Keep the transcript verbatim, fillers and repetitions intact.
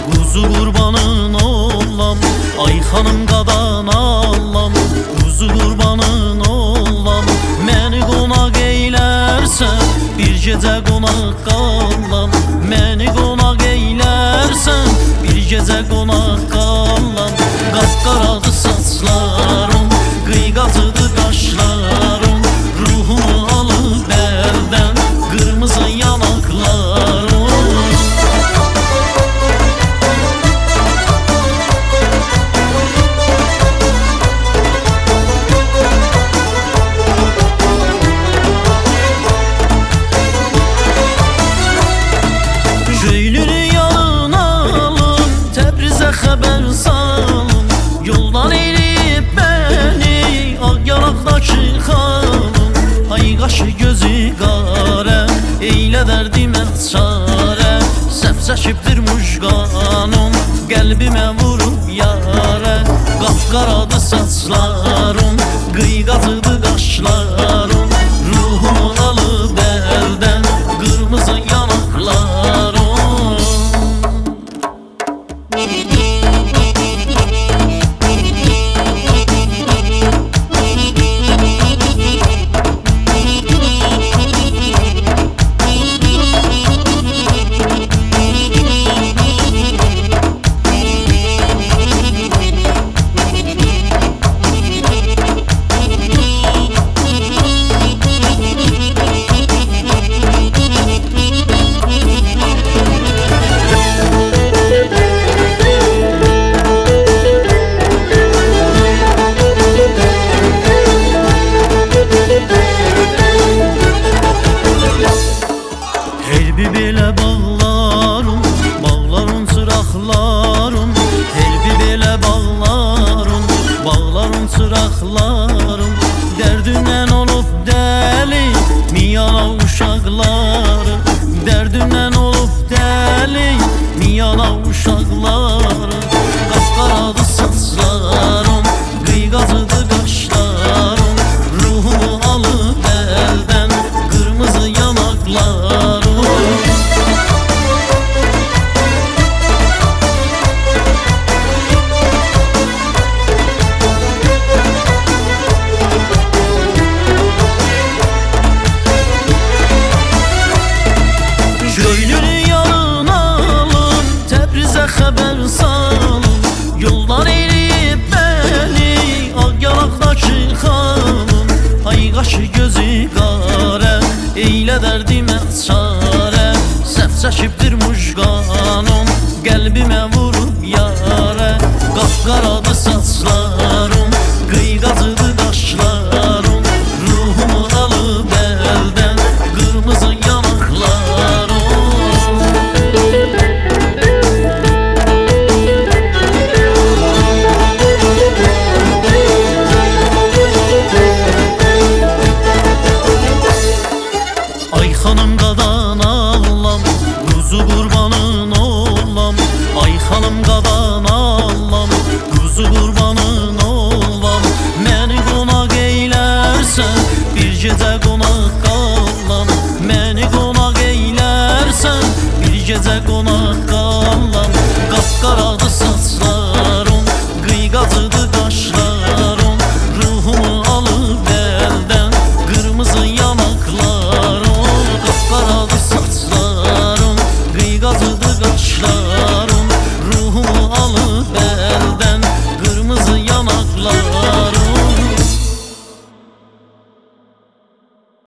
Kuzu kurbanın olam, ay xanım qadan allam. Kuzu kurbanın olam, məni qonaq eylərsən, bir gecə qonaq qalam. Məni qonaq eylərsən, bir gecə qonaq qalam. Qapqaradı saçlarım, qıyqatıdı qaşlarım, ruhumu alıb əldən, qırmızı yanaqlarım. Köylünü yanına alın, Təbrizə xəbər salın. Yoldan eləyib bəni, ağ yanaqdakı xanım. Ay qaşı gözü qarə, eylə dərdimə çarə. Səhv çəkibdir mujqanım, qəlbimə vurub yarə. Qapqaradı saçlarım, qıyqatıdı qaşlarım, ruhumu alıb əldən, qırmızı yanaqlarım. Helbi belə bağlarım, bağlarım çıraqlarım. Helbi belə bağlarım, bağlarım çıraqlarım. Dərdimdən olub dəli, miyana uşaqlarım. Dərdimdən olub dəli, miyana uşaqlarım. Qapqaradı saçlarım, qıyqatıdı qaşlarım, ruhumu alıb əldən, qırmızı yanaqlarım. Köylünü yanına alın, Təbrizə xəbər salın. Yoldan eləyib bəni, ağ yanaqdakı xanım. Ay qaşı gözü qarə, eylə dərdimə çarə. Səhv çəkibdir mujqanım, qəlbimə vurub yarə. Qapqaradı saçlarım, qıyqatıdı qaşlarım, ruhumu alıb əldən, qırmızı yanaqlarım. Ay xanım qadan allam, kuzu qurbanın olam. Ay xanım qadan allam, kuzu qurbanın olam. Məni qonaq eylərsən, bir gecə qonaq qalam. Məni qonaq eylərsən, bir gecə qonaq